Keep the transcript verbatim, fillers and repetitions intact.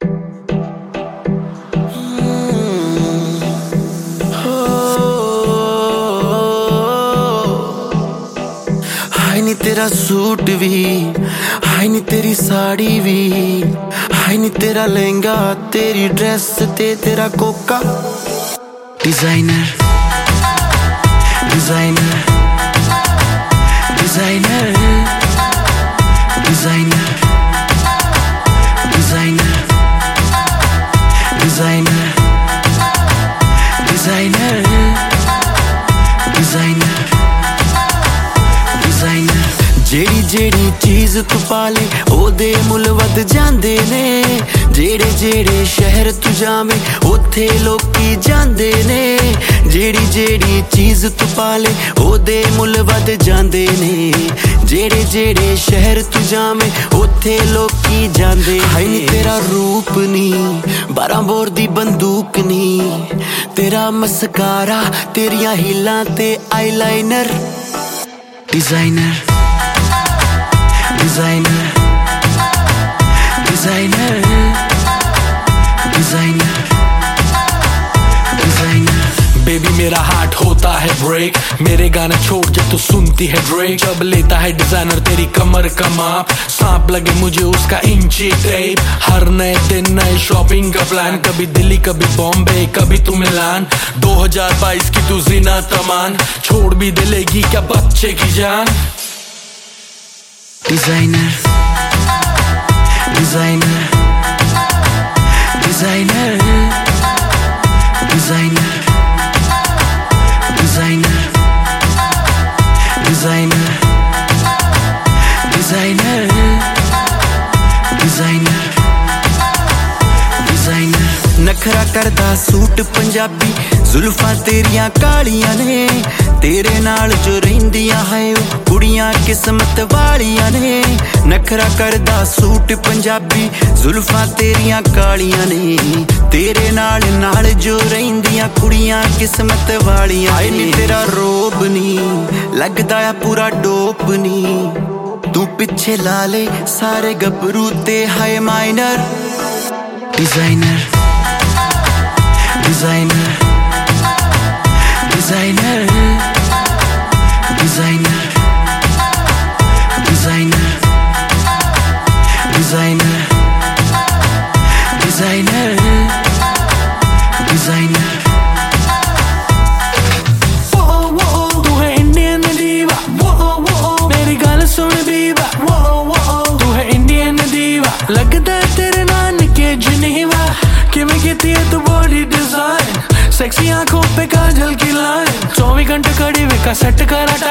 हाय नी तेरा सूट भी, हाय नी तेरी साड़ी भी, हाय नी तेरा लहंगा, तेरी ड्रेस ते तेरा कोका। Designer designer designer designer designer designer designer designer designer जेड़ी जेड़ी चीज तू पाले ओदे मुल वध जांदे ने। जेड़े जेड़े शहर तू जावे ओथे लोकी जांदे ने। जेड़ी जेड़ी चीज तू पाले ओदे मुल वध जांदे ने। जेड़े जेड़े शहर तू जावे ओथे लोकी जांदे। हाय नी तेरा रूप नी बारह बोर दी बंदूक नी। तेरा मस्कारा तेरियां हीलां ते eyeliner. Designer designer designer designer designer. Baby मेरा हार्ट होता है ब्रेक मेरे गाने छोड़ जब तू सुनती है ड्रेक। जब लेता है डिजाइनर तेरी कमर का माप, सांप लगे मुझे उसका इंची टेप। हर नए दिन नए शॉपिंग का प्लान, कभी दिल्ली कभी बॉम्बे कभी तू मिलान। दो हज़ार बाईस की तू जीना तमान, छोड़ भी दिलेगी क्या बच्चे की जान। Designer designer designer designer designer designer designer designer designer. नखरा करदा सूट पंजाबी, जुल्फां तेरियां कालियां ने। तेरे नाल जो रहिंदियां है ओ कुड़ियां किस्मत वालियां ने। नखरा करदा सूट पंजाबी, जुल्फां तेरियां कालियां ने। तेरे नाल नाल जो रहिंदियां कुड़ियां किस्मत वालियां। हाय नी तेरा रोब नी लगदा आ पूरा डोप नी। तू पिछे ला ले सारे गबरू ते हाय minor. Designer designer designer designer designer designer designer designer. तू है इंडियन दीवा, मेरी गल सुन दीवा। तू है इंडियन दीवा, लगदा है तेरे नानके जनेवा। किवें कीती है तू बॉडी डिजाइन, सेक्सी आंखों पे काजल की लाइन। चौबीस घंटे खड़ी विका सेट करा